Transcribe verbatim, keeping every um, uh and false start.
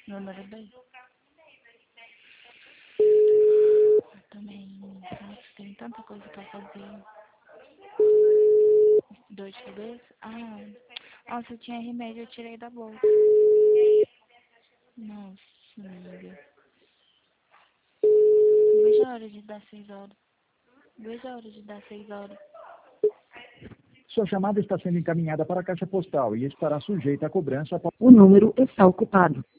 Número dois. Também, nossa, tem tanta coisa pra fazer. Dor de cabeça? Ah, nossa, eu tinha remédio, eu tirei da bolsa. Nossa, amiga. Veja a hora de dar seis horas. Veja a hora de dar seis horas. Sua chamada está sendo encaminhada para a caixa postal e estará sujeita a cobrança. O número está ocupado.